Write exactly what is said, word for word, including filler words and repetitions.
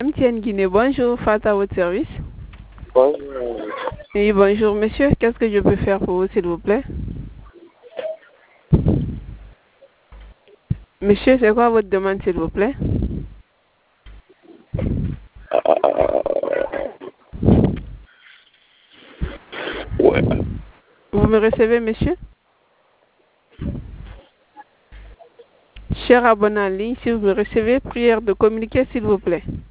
M T N Guinée, bonjour, Fata à votre service. Bonjour. Oui, bonjour monsieur, qu'est-ce que je peux faire pour vous s'il vous plaît? Monsieur, c'est quoi votre demande s'il vous plaît? Ouais. Vous me recevez monsieur? Cher abonné en ligne, si vous me recevez, prière de communiquer s'il vous plaît.